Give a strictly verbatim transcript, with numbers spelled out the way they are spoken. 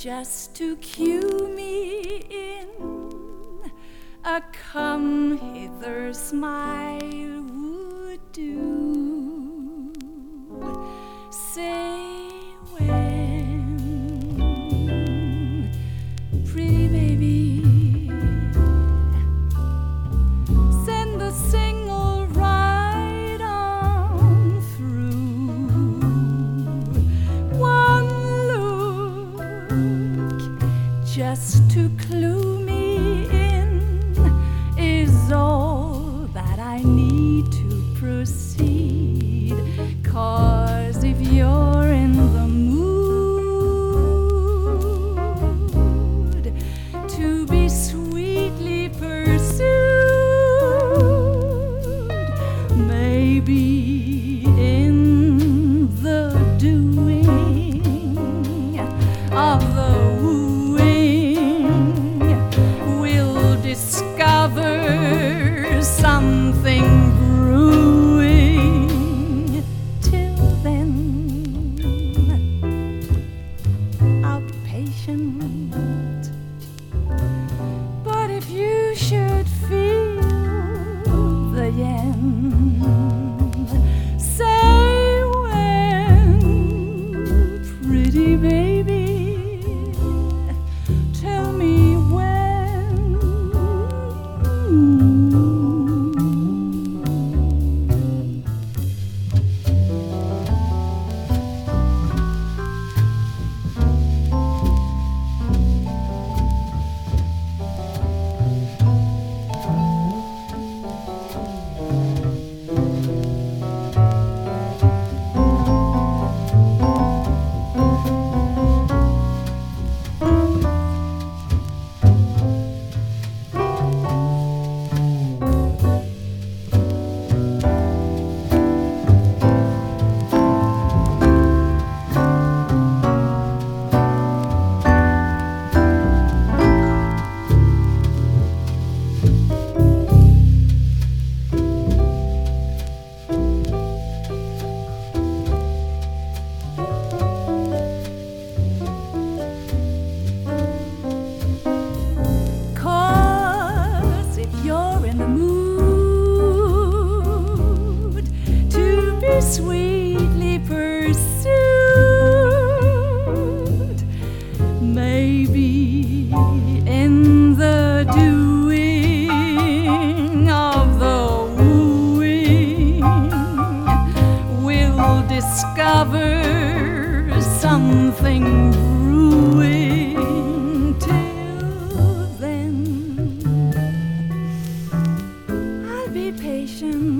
just to cue me in. A come hither smile would do. Say when, pretty baby, send the single right on through. One look just to clue me in is all that I need to proceed. 'Cause if you're in the mood to be sweetly pursued, maybe in the doing of the wooing we'll discover something brewing. Till then, I'll be patient. But if you should feel the yen, say when, pretty baby, tell me when. Sweetly pursued, maybe in the doing of the wooing we'll discover something brewing. Till then, I'll be patient.